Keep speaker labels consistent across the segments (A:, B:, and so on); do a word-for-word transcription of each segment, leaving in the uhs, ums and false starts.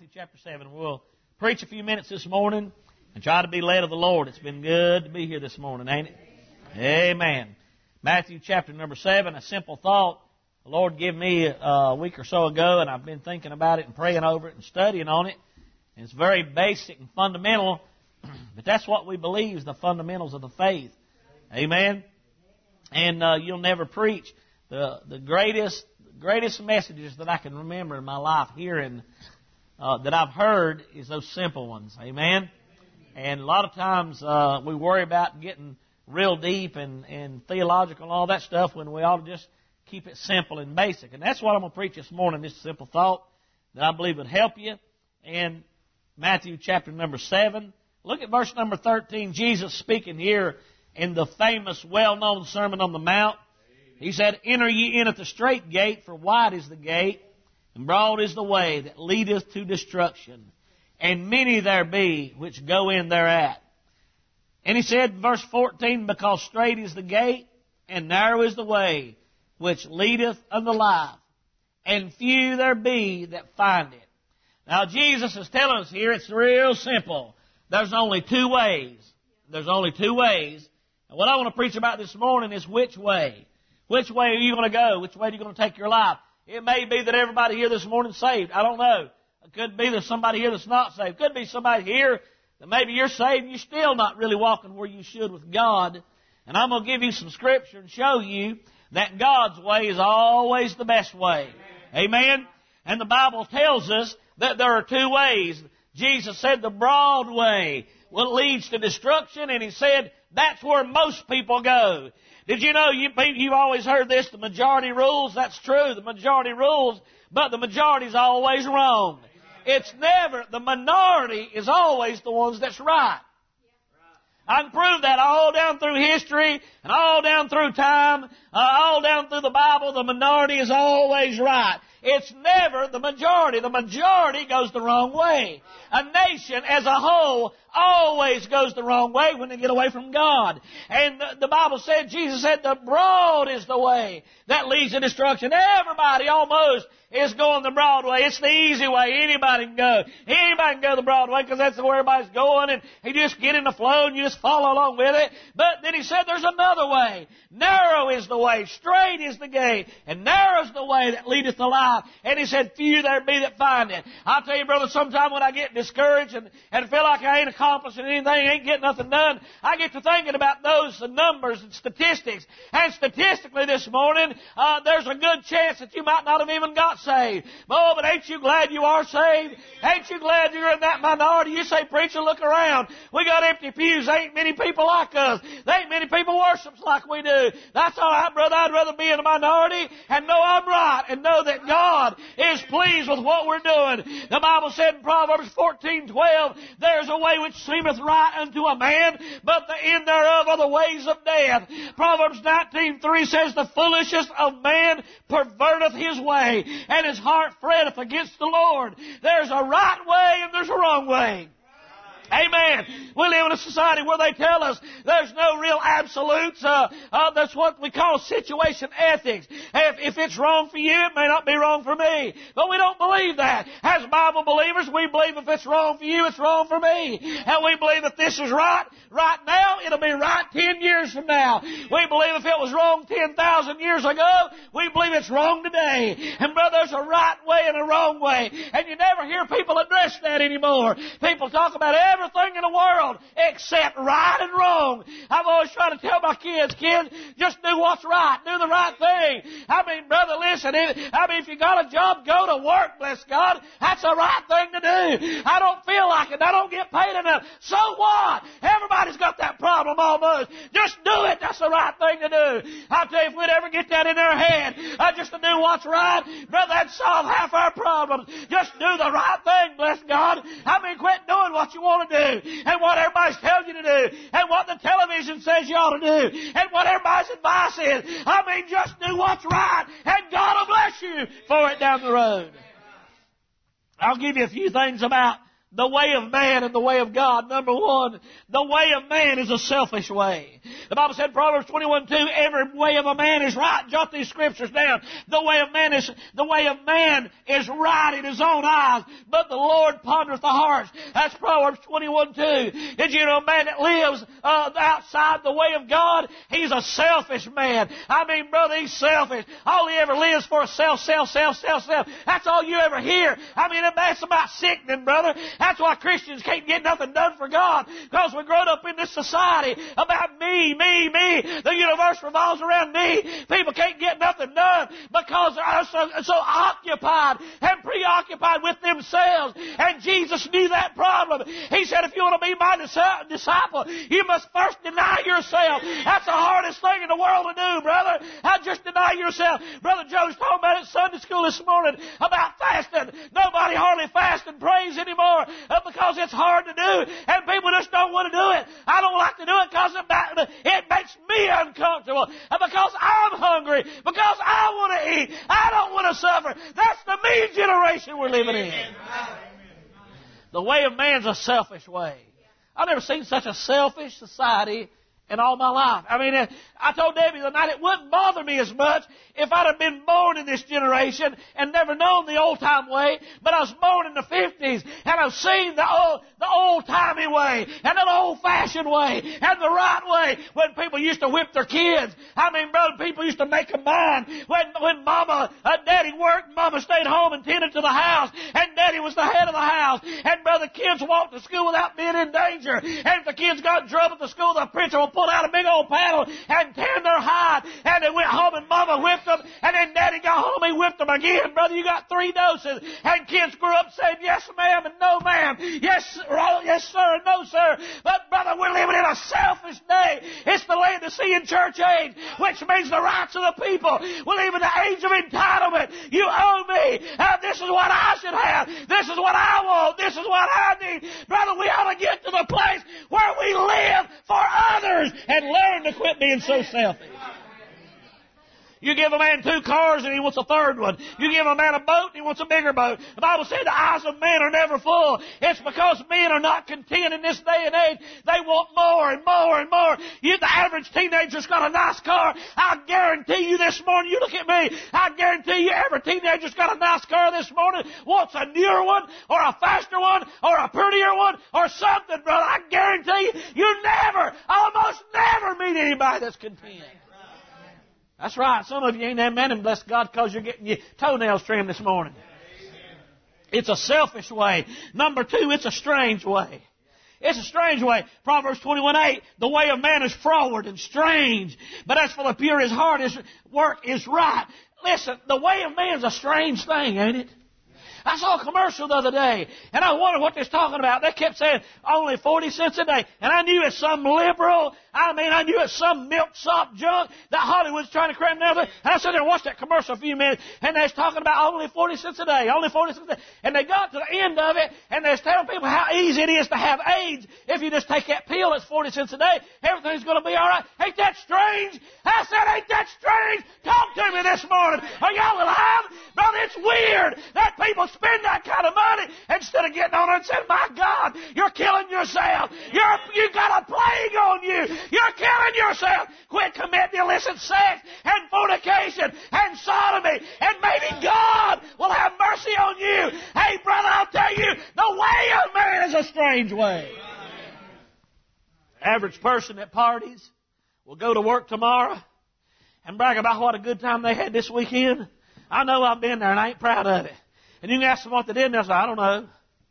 A: Matthew chapter seven. We'll preach a few minutes this morning and try to be led of the Lord. It's been good to be here this morning, ain't it? Amen. Matthew chapter number seven, a simple thought the Lord gave me a week or so ago, and I've been thinking about it and praying over it and studying on it. And it's very basic and fundamental, but that's what we believe is the fundamentals of the faith. Amen. And uh, you'll never preach the the greatest greatest messages that I can remember in my life hearing uh, that I've heard is those simple ones. Amen. And a lot of times uh, we worry about getting real deep and, and theological and all that stuff when we ought to just keep it simple and basic. And that's what I'm going to preach this morning, this simple thought that I believe would help you. And Matthew chapter number seven. Look at verse number thirteen. Jesus speaking here in the famous, well-known Sermon on the Mount. He said, "Enter ye in at the strait gate, for wide is the gate, and broad is the way that leadeth to destruction. And many there be which go in thereat." And he said, verse fourteen, "Because strait is the gate, and narrow is the way, which leadeth unto life, and few there be that find it." Now Jesus is telling us here, it's real simple. There's only two ways. There's only two ways. And what I want to preach about this morning is which way. Which way are you going to go? Which way are you going to take your life? It may be that everybody here this morning is saved. I don't know. It could be there's somebody here that's not saved. It could be somebody here that maybe you're saved and you're still not really walking where you should with God. And I'm going to give you some scripture and show you that God's way is always the best way. Amen? And the Bible tells us that there are two ways. Jesus said the broad way well, leads to destruction, and He said that's where most people go. Did you know, you, you've always heard this, the majority rules? That's true, the majority rules, but the majority is always wrong. It's never, the minority is always the ones that's right. I can prove that all down through history and all down through time, uh, all down through the Bible, the minority is always right. It's never the majority. The majority goes the wrong way. A nation as a whole always goes the wrong way when they get away from God. And the, the Bible said, Jesus said, the broad is the way that leads to destruction. Everybody almost is going the broad way. It's the easy way. Anybody can go. Anybody can go the broad way because that's where everybody's going, and you just get in the flow and you just follow along with it. But then He said there's another way. Narrow is the way, straight is the gate, and narrow is the way that leadeth to life. And He said, few there be that find it. I'll tell you, brother, sometime when I get discouraged and, and feel like I ain't accomplishing anything, ain't getting nothing done, I get to thinking about those numbers and statistics. And statistically this morning, uh, there's a good chance that you might not have even got saved. Oh, but ain't you glad you are saved? Ain't you glad you're in that minority? You say, preacher, look around. We got empty pews. There ain't many people like us. There ain't many people worships like we do. That's all right, brother. I'd rather be in a minority and know I'm right and know that God is pleased with what we're doing. The Bible said in Proverbs fourteen twelve, there's a way which seemeth right unto a man, but the end thereof are the ways of death. Proverbs nineteen three says, the foolishness of man perverteth his way, and his heart fretteth against the Lord. There's a right way and there's a wrong way. Amen. We live in a society where they tell us there's no real absolutes. Uh, uh, that's what we call situation ethics. If, if it's wrong for you, it may not be wrong for me. But we don't believe that. As Bible believers, we believe if it's wrong for you, it's wrong for me. And we believe that this is right right now, it'll be right ten years from now. We believe if it was wrong ten thousand years ago, we believe it's wrong today. And brother, there's a right way and a wrong way. And you never hear people address that anymore. People talk about everything Everything in the world except right and wrong. I've always tried to tell my kids, kids, just do what's right. Do the right thing. I mean, brother, listen. I mean, if you got a job, go to work, bless God. That's the right thing to do. I don't feel like it. I don't get paid enough. So what? Everybody's got that problem almost. Just do it. That's the right thing to do. I'll tell you, if we'd ever get that in our head, uh, just to do what's right, brother, that'd solve half our problems. Just do the right thing, bless God. I mean, quit doing what you want to do, and what everybody's telling you to do, and what the television says you ought to do, and what everybody's advice is. I mean, just do what's right, and God will bless you for it down the road. I'll give you a few things about the way of man and the way of God. Number one, the way of man is a selfish way. The Bible said in Proverbs twenty-one two, every way of a man is right. Jot these scriptures down. The way of man is, the way of man is right in his own eyes, but the Lord pondereth the hearts. That's Proverbs twenty-one two. Did you know a man that lives uh, outside the way of God, he's a selfish man. I mean, brother, he's selfish. All he ever lives for is self, self, self, self, self. That's all you ever hear. I mean, that's about sickening, brother. That's why Christians can't get nothing done for God, because we're grown up in this society about me, me, me. The universe revolves around me. People can't get nothing done because they're so, so occupied and preoccupied with themselves. And Jesus knew that problem. He said, if you want to be my disciple, you must first deny yourself. That's the hardest thing in the world to do, brother. I just deny yourself. Brother Joe's talking about it at Sunday school this morning about fasting. Nobody hardly fasts and prays anymore because it's hard to do, and people just don't want to do it. I don't like to do it because it makes me uncomfortable, and because I'm hungry, because I want to eat. I don't want to suffer. That's the me generation we're living in. The way of man's a selfish way. I've never seen such a selfish society in all my life. I mean, I told Debbie the night it wouldn't bother me as much if I'd have been born in this generation and never known the old-time way, but I was born in the fifties, and I've seen the old, the old-timey way, and the old-fashioned way, and the right way, when people used to whip their kids. I mean, brother, people used to make them mind. When, when mama, uh, daddy worked, mama stayed home and tended to the house, and daddy was the head of the house, and brother, kids walked to school without being in danger, and if the kids got in trouble at the school, the preacher would pull out a big old paddle and tear their hide, and they went home and mama whipped them, and then daddy got home, he whipped them again. Brother, you got three doses, and kids grew up saying yes ma'am and no ma'am, yes yes sir and no sir. But brother, we're living in a selfish day. It's the Laodicean church age, which means the rights of the people. We live in the age of entitlement. You owe me. Uh, this is what I should have. This is what I want. This is what I need. Brother, we ought to get to the place where we live for others and learn to quit being so selfish. You give a man two cars and he wants a third one. You give a man a boat and he wants a bigger boat. The Bible said the eyes of men are never full. It's because men are not content in this day and age. They want more and more and more. You, the average teenager's got a nice car. I guarantee you this morning, you look at me, I guarantee you every teenager's got a nice car this morning, wants a newer one or a faster one or a prettier one or something, brother. I guarantee you, you never, almost never meet anybody that's content. That's right. Some of you ain't that many, bless God, because you're getting your toenails trimmed this morning. It's a selfish way. Number two, it's a strange way. It's a strange way. Proverbs twenty-one eight, the way of man is froward and strange, but as for the pure, his heart is work is right. Listen, the way of man's a strange thing, ain't it? I saw a commercial the other day, and I wondered what they was talking about. They kept saying, only forty cents a day. And I knew it's some liberal, I mean, I knew it's some milk-sop junk that Hollywood's trying to cram down there. And I sat there and watched that commercial a few minutes, and they was talking about only forty cents a day, only forty cents a day. And they got to the end of it, and they was telling people how easy it is to have AIDS if you just take that pill that's forty cents a day. Everything's going to be all right. Ain't that strange? I said, ain't that strange? Talk to me this morning. Are y'all alive? Brother, it's weird that people spend that kind of money instead of getting on there and saying, my God, you're killing yourself. You're, you got a plague on you. You're killing yourself. Quit committing illicit sex and fornication and sodomy, and maybe God will have mercy on you. Hey, brother, I'll tell you, the way of man is a strange way. Average person at parties will go to work tomorrow and brag about what a good time they had this weekend. I know I've been there and I ain't proud of it. And you can ask them what they did, and they'll say, I don't know.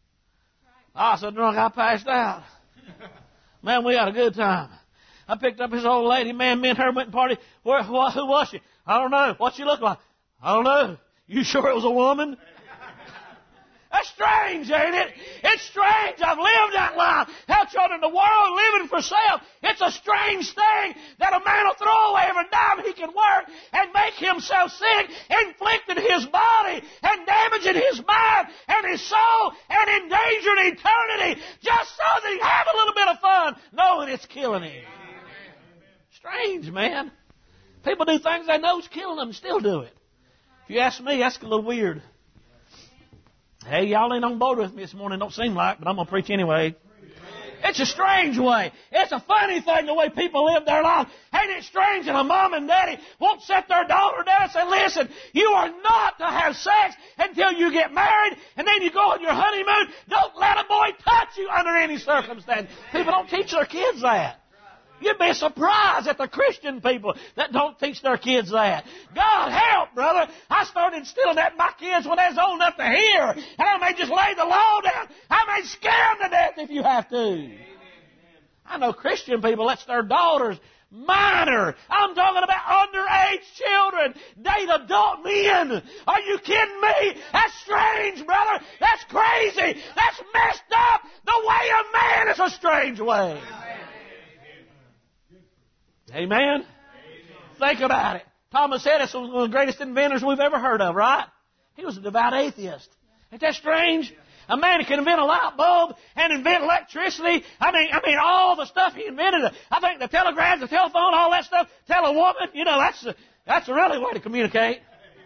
A: I was so drunk I passed out. Man, we had a good time. I picked up his old lady. Man, me and her went and party. Where, who was she? I don't know. What she look like? I don't know. You sure it was a woman? That's strange, ain't it? It's strange. I've lived that life. How children in the world living for self. It's a strange thing that a man will throw away every dime he can work and make himself sick, inflicting his body and damaging his mind and his soul and endangering eternity just so that he have a little bit of fun knowing it's killing him. Strange, man. People do things they know is killing them and still do it. If you ask me, that's a little weird. Hey, y'all ain't on board with me this morning, don't seem like, but I'm going to preach anyway. It's a strange way. It's a funny thing the way people live their lives. Ain't it strange that a mom and daddy won't set their daughter down and say, listen, you are not to have sex until you get married, and then you go on your honeymoon. Don't let a boy touch you under any circumstance. People don't teach their kids that. You'd be surprised at the Christian people that don't teach their kids that. God help, brother. I started instilling that in my kids when they was old enough to hear. And I may just lay the law down. I may scare them to death if you have to. I know Christian people let their daughters, minor, I'm talking about underage children, date adult men. Are you kidding me? That's strange, brother. That's crazy. That's messed up. The way of man is a strange way. Amen? Amen? Think about it. Thomas Edison was one of the greatest inventors we've ever heard of, right? He was a devout atheist. Ain't that strange? A man who can invent a light bulb and invent electricity. I mean, I mean, all the stuff he invented. I think the telegraph, the telephone, all that stuff. Tell a woman, you know, that's a, that's a really way to communicate.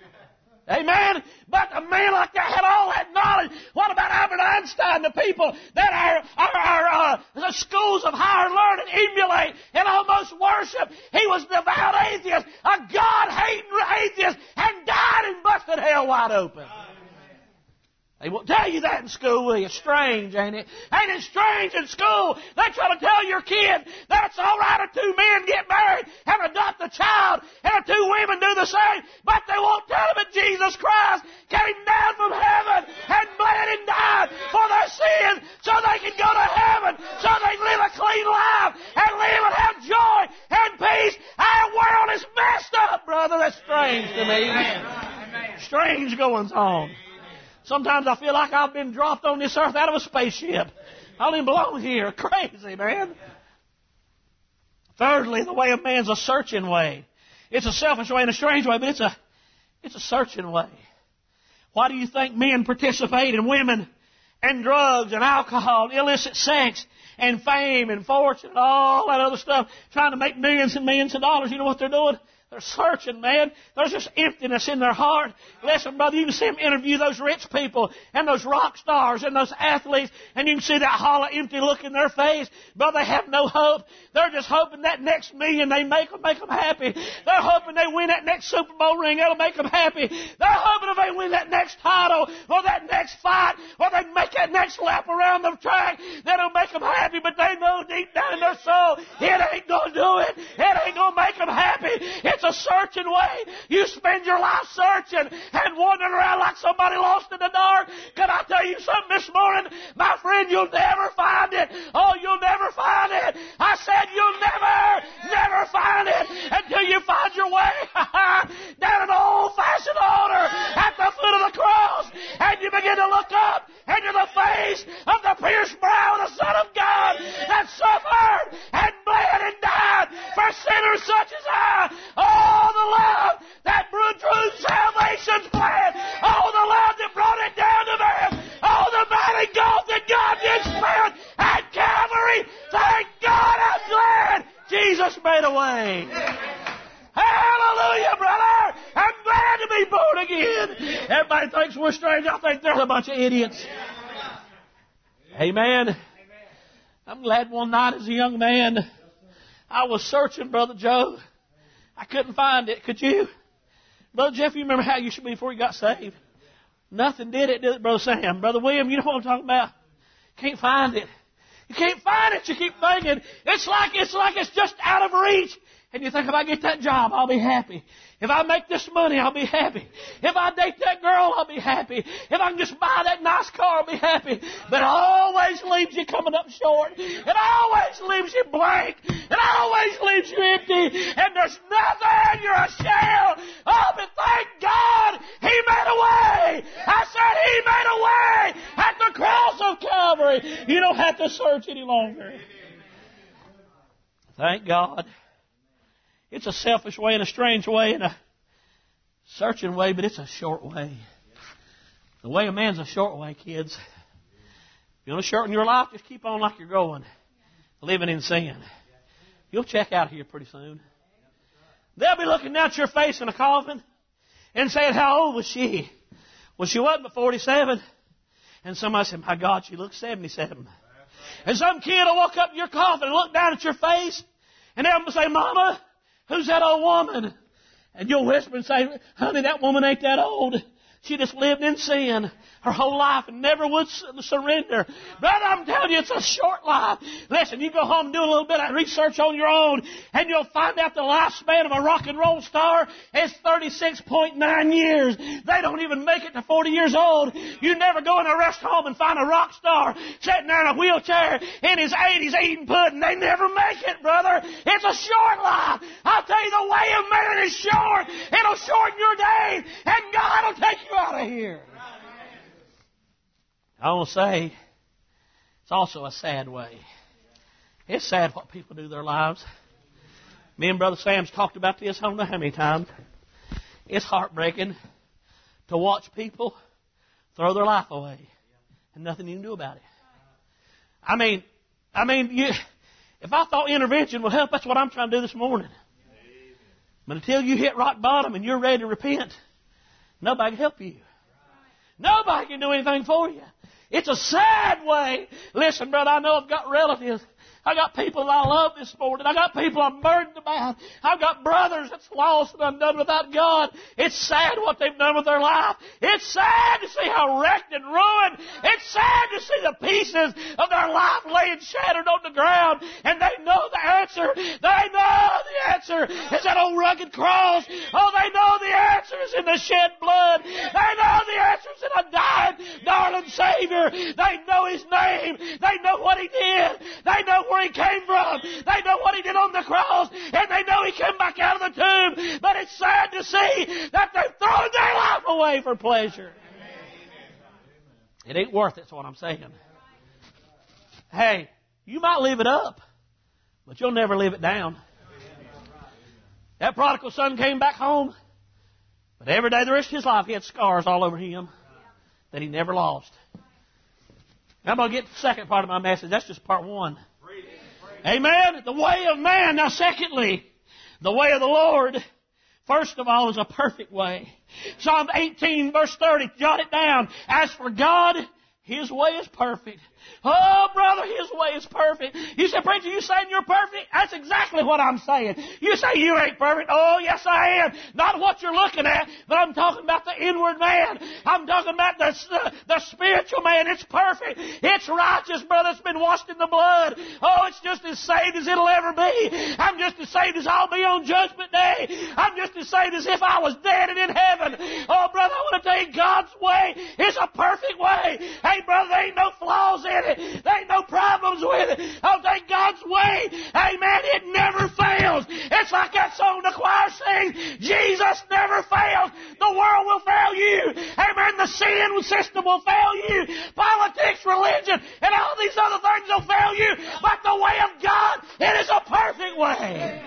A: Amen? But a man like that had all that knowledge. What about Albert Einstein, the people that our, our, our uh, the schools of higher learning emulate and almost worship? He was a devout atheist, a God-hating atheist, and died and busted hell wide open. They won't tell you that in school, will you? Strange, ain't it? Ain't it strange in school? They try to tell your kid that it's all right if two men get married and adopt a child and if two women do the same, but they won't tell them that Jesus Christ came down from heaven and bled and died for their sins so they can go to heaven, so they can live a clean life and live and have joy and peace. Our world is messed up, brother. That's strange to me. Strange goings on. Sometimes I feel like I've been dropped on this earth out of a spaceship. I don't even belong here. Crazy, man. Thirdly, the way of man's a searching way. It's a selfish way and a strange way, but it's a, it's a searching way. Why do you think men participate in women and drugs and alcohol and illicit sex and fame and fortune and all that other stuff, trying to make millions and millions of dollars? You know what they're doing? They're searching, man. There's just emptiness in their heart. Listen, brother, you can see them interview those rich people and those rock stars and those athletes, and you can see that hollow, empty look in their face. Brother, they have no hope. They're just hoping that next million they make will make them happy. They're hoping they win that next Super Bowl ring. That'll make them happy. They're hoping if they win that next title or that next fight or they make that next lap around the track, that'll make them happy. But they know deep down in their soul, it ain't going to do it. It ain't going to make them happy. It's a searching way. You spend your life searching and wandering around like somebody lost in the dark. Can I tell you something this morning? My friend, you'll never find it. Oh, you'll never find it. I said you'll never, never find it until you find your way down an old-fashioned altar at the foot of the cross, and you begin to look up into the face of the pierced brow of the Son of God that suffered and bled and died for sinners such as I. Oh, the love that drew salvation's plan. Oh, the love that brought it down to them. Oh, the mighty gulf that God did spare at Calvary. Thank God I'm glad Jesus made a way. Hallelujah, brother. I'm glad to be born again. Everybody thinks we're strange. I think they're a bunch of idiots. Amen. I'm glad one night as a young man I was searching, Brother Joe. I couldn't find it. Could you? Brother Jeff, you remember how you should be before you got saved? Nothing did it, did it, Brother Sam? Brother William, you know what I'm talking about? Can't find it. You can't find it. You keep thinking, it's like, it's like it's just out of reach. And you think, if I get that job, I'll be happy. If I make this money, I'll be happy. If I date that girl, I'll be happy. If I can just buy that nice car, I'll be happy. But it always leaves you coming up short. It always leaves you blank. It always leaves you empty. And there's nothing. You're a shell. Oh, but thank God He made a way. I said He made a way at the cross of Calvary. You don't have to search any longer. Thank God. It's a selfish way and a strange way and a searching way, but it's a short way. The way of man's a short way, kids. If you want to shorten your life, just keep on like you're going, living in sin. You'll check out here pretty soon. They'll be looking down at your face in a coffin and saying, how old was she? Well, she wasn't but forty-seven. And somebody said, my God, she looks seventy-seven. And some kid will walk up to your coffin and look down at your face, and they'll say, Mama, who's that old woman? And you'll whisper and say, honey, that woman ain't that old. She just lived in sin her whole life and never would surrender. Brother, I'm telling you, it's a short life. Listen, you go home and do a little bit of research on your own, and you'll find out the lifespan of a rock and roll star is thirty-six point nine years. They don't even make it to forty years old. You never go in a rest home and find a rock star sitting there in a wheelchair in his eighties eating pudding. They never make it, brother. It's a short life. I'll tell you, the way of man is short. It'll shorten your days, and God will take you out of here. I want to say, it's also a sad way. It's sad what people do with their lives. Me and Brother Sam's talked about this I don't know how many times. It's heartbreaking to watch people throw their life away and nothing you can do about it. I mean, I mean, you, if I thought intervention would help, that's what I'm trying to do this morning. But until you hit rock bottom and you're ready to repent, nobody can help you. Nobody can do anything for you. It's a sad way. Listen, brother, I know I've got relatives. I got people that I love this morning. I got people I'm burdened about. I've got brothers that's lost and undone without God. It's sad what they've done with their life. It's sad to see how wrecked and ruined. It's sad to see the pieces of their life laying shattered on the ground. And they know the answer. They know the answer is that old rugged cross. Oh, they know the answer is in the shed blood. They know the answer is in a dying, darling Savior. They know His name. They know what He did. They know where He came from. They know what He did on the cross, and they know He came back out of the tomb. But it's sad to see that they've thrown their life away for pleasure. It ain't worth it, is what I'm saying. Hey, you might live it up, but you'll never live it down. That prodigal son came back home, but every day the rest of his life he had scars all over him that he never lost. I'm going to get to the second part of my message. That's just part one. Amen. The way of man. Now, secondly, the way of the Lord, first of all, is a perfect way. Psalm eighteen, verse thirty, jot it down. As for God, His way is perfect. Oh, brother, His way is perfect. You say, preacher, you saying you're perfect? That's exactly what I'm saying. You say you ain't perfect. Oh, yes, I am. Not what you're looking at, but I'm talking about the inward man. I'm talking about the, the, the spiritual man. It's perfect. It's righteous, brother. It's been washed in the blood. Oh, it's just as saved as it'll ever be. I'm just as saved as I'll be on Judgment Day. I'm just as saved as if I was dead and in heaven. Oh, brother, I want to tell you, God's way is a perfect way. Hey, brother, there ain't no flaws in it. There ain't no problems with it. Oh, thank God's way. Amen. It never fails. It's like that song the choir sings. Jesus never fails. The world will fail you. Amen. The sin system will fail you. Politics, religion, and all these other things will fail you. But the way of God, it is a perfect way.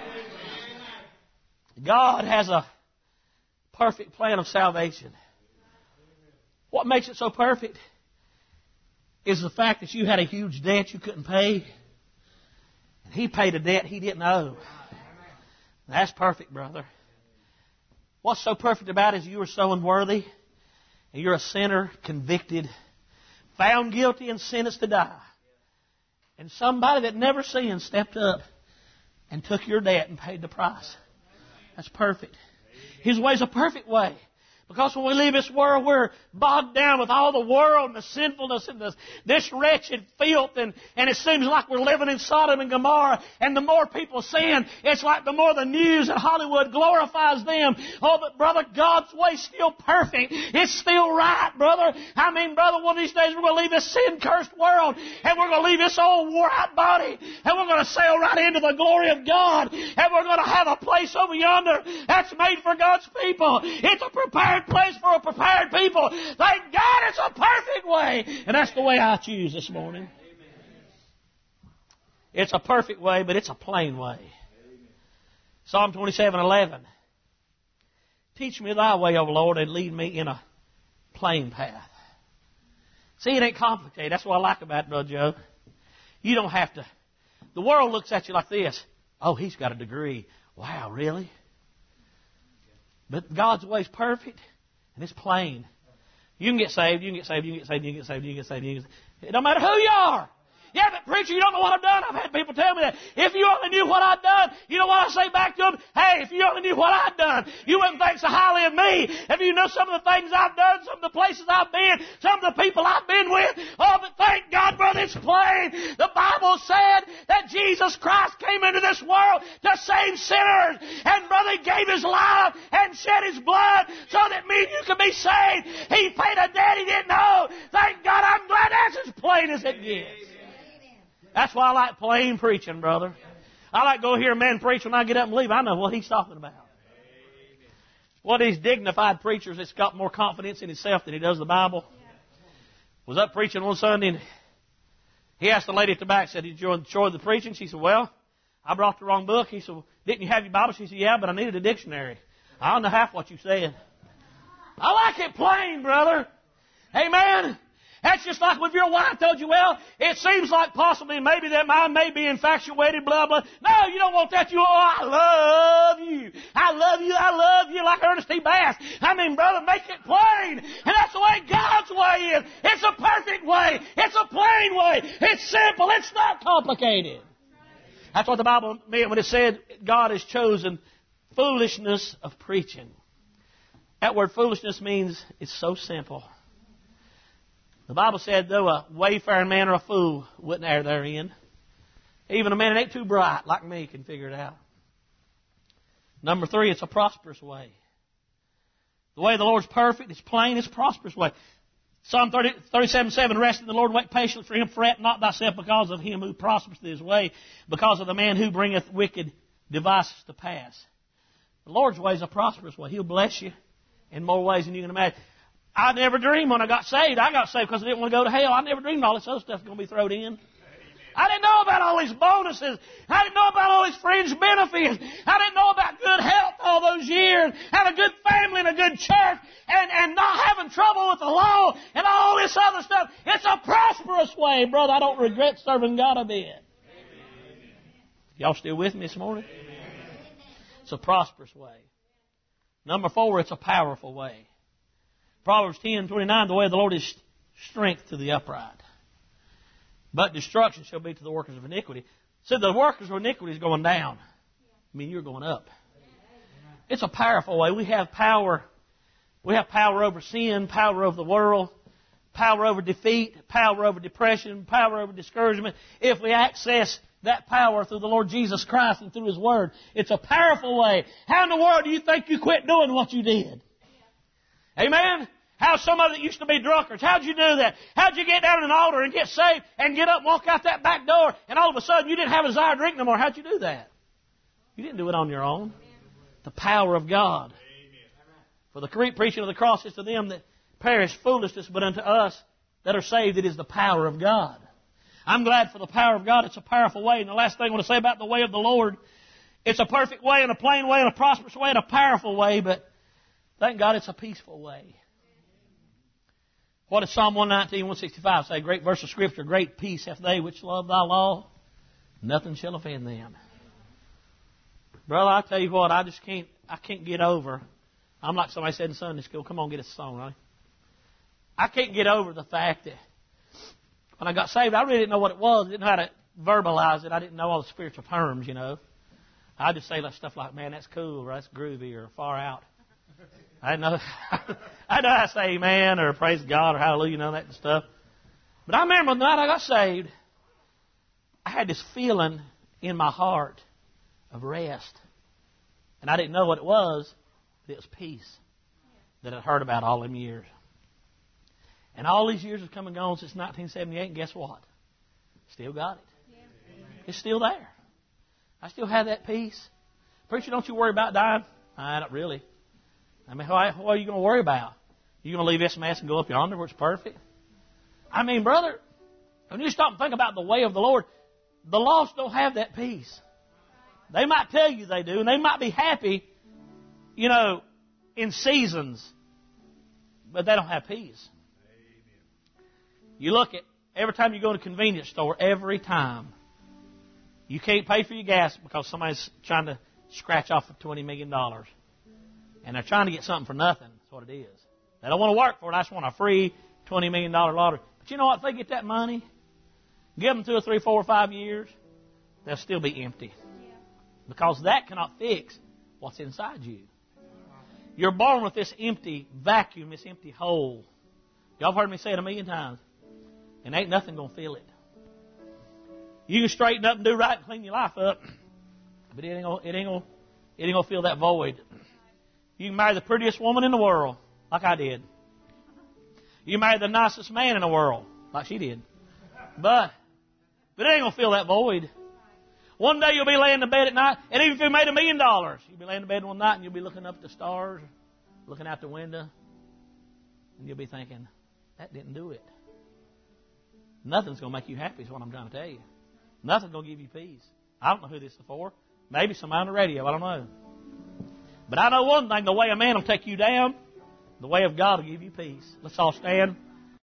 A: God has a perfect plan of salvation. What makes it so perfect is the fact that you had a huge debt you couldn't pay, and He paid a debt He didn't owe. That's perfect, brother. What's so perfect about it is you are so unworthy, and you're a sinner, convicted, found guilty, and sentenced to die. And somebody that never sinned stepped up and took your debt and paid the price. That's perfect. His way's a perfect way. Because when we leave this world, we're bogged down with all the world and the sinfulness and this, this wretched filth. And, and it seems like we're living in Sodom and Gomorrah. And the more people sin, it's like the more the news and Hollywood glorifies them. Oh, but brother, God's way's still perfect. It's still right, brother. I mean, brother, one of these days we're going to leave this sin-cursed world. And we're going to leave this old wore-out body. And we're going to sail right into the glory of God. And we're going to have a place over yonder that's made for God's people. It's a prepared place for a prepared people. Thank God it's a perfect way. And that's the way I choose this morning. It's a perfect way, but it's a plain way. Psalm twenty-seven eleven. Teach me thy way, O Lord, and lead me in a plain path. See, it ain't complicated. That's what I like about it, Brother Joe. You don't have to. The world looks at you like this. Oh, he's got a degree. Wow, really? But God's way is perfect, and it's plain. You can get saved, you can get saved, you can get saved, you can get saved, you can get saved, you can get saved. It don't matter who you are. Yeah, but preacher, you don't know what I've done. I've had people tell me that. If you only knew what I've done, you know what I say back to them? Hey, if you only knew what I've done, you wouldn't think so highly of me. If you knew some of the things I've done, some of the places I've been, some of the people I've been with, oh, but thank God, brother, it's plain. The Bible said that Jesus Christ came into this world to save sinners. And brother, He gave His life and shed His blood so that me and you could be saved. He paid a debt He didn't owe. Thank God, I'm glad that's as plain as it gets. That's why I like plain preaching, brother. I like to go hear a man preach when I get up and leave. I know what he's talking about. What these dignified preachers that's got more confidence in himself than he does the Bible. Was up preaching one Sunday and he asked the lady at the back, said, did you enjoy the preaching? She said, well, I brought the wrong book. He said, well, didn't you have your Bible? She said, yeah, but I needed a dictionary. I don't know half what you said. I like it plain, brother. Amen. That's just like if your wife told you, well, it seems like possibly maybe that mine may be infatuated, blah, blah. No, you don't want that. You, oh, I love you. I love you. I love you like Ernest T. Bass. I mean, brother, make it plain. And that's the way God's way is. It's a perfect way. It's a plain way. It's simple. It's not complicated. That's what the Bible meant when it said God has chosen foolishness of preaching. That word foolishness means it's so simple. The Bible said, though a wayfaring man or a fool wouldn't err therein. Even a man that ain't too bright like me can figure it out. Number three, it's a prosperous way. The way of the Lord's perfect, it's plain, it's a prosperous way. Psalm thirty, thirty-seven seven, rest in the Lord and wait patiently for Him, fret not thyself because of him who prospers in his way, because of the man who bringeth wicked devices to pass. The Lord's way is a prosperous way. He'll bless you in more ways than you can imagine. I never dreamed when I got saved. I got saved because I didn't want to go to hell. I never dreamed all this other stuff was going to be thrown in. I didn't know about all these bonuses. I didn't know about all these fringe benefits. I didn't know about good health all those years, and a good family and a good church, and, and not having trouble with the law and all this other stuff. It's a prosperous way, brother. I don't regret serving God a bit. Y'all still with me this morning? It's a prosperous way. Number four, it's a powerful way. Proverbs ten twenty-nine, the way of the Lord is strength to the upright, but destruction shall be to the workers of iniquity. So the workers of iniquity is going down. I mean, you're going up. It's a powerful way. We have power. We have power over sin, power over the world, power over defeat, power over depression, power over discouragement. If we access that power through the Lord Jesus Christ and through His Word, it's a powerful way. How in the world do you think you quit doing what you did? Amen? How somebody that used to be drunkards, how'd you do that? How'd you get down at an altar and get saved and get up and walk out that back door and all of a sudden you didn't have a desire to drink no more? How'd you do that? You didn't do it on your own. The power of God. For the preaching of the cross is to them that perish foolishness, but unto us that are saved it is the power of God. I'm glad for the power of God. It's a powerful way. And the last thing I want to say about the way of the Lord, it's a perfect way and a plain way and a prosperous way and a powerful way, but thank God it's a peaceful way. What does Psalm one nineteen, one sixty-five say? Great verse of Scripture. Great peace have they which love thy law. Nothing shall offend them. Brother, I tell you what, I just can't, I can't get over. I'm like somebody said in Sunday school, come on, get us a song, right? I can't get over the fact that when I got saved, I really didn't know what it was. I didn't know how to verbalize it. I didn't know all the spiritual terms, you know. I just say stuff like, man, that's cool, or that's groovy, or far out. I didn't know, I know how to say amen, or praise God, or hallelujah, you know, that stuff. But I remember the night I got saved, I had this feeling in my heart of rest. And I didn't know what it was, but it was peace that I'd heard about all them years. And all these years have come and gone since nineteen seventy-eight, and guess what? Still got it. Yeah. It's still there. I still have that peace. Preacher, don't you worry about dying? I don't really. I mean, what are you going to worry about? You going to leave S M S and go up yonder where it's perfect? I mean, brother, when you stop and think about the way of the Lord, the lost don't have that peace. They might tell you they do, and they might be happy, you know, in seasons, but they don't have peace. You look at, every time you go to a convenience store, every time, you can't pay for your gas because somebody's trying to scratch off for twenty million dollars. And they're trying to get something for nothing. That's what it is. They don't want to work for it. I just want a free twenty million dollars lottery. But you know what? If they get that money, give them two or three, four or five years, they'll still be empty. Because that cannot fix what's inside you. You're born with this empty vacuum, this empty hole. Y'all have heard me say it a million times. And ain't nothing going to fill it. You can straighten up and do right and clean your life up. But it ain't going it ain't gonna, it ain't gonna fill that void. You can marry the prettiest woman in the world, like I did. You can marry the nicest man in the world, like she did. But, but it ain't going to fill that void. One day you'll be laying in bed at night, and even if you made a million dollars, you'll be laying in bed one night and you'll be looking up at the stars, looking out the window, and you'll be thinking, that didn't do it. Nothing's going to make you happy is what I'm trying to tell you. Nothing's going to give you peace. I don't know who this is for. Maybe somebody on the radio. I don't know. But I know one thing. The way a man will take you down, the way of God will give you peace. Let's all stand.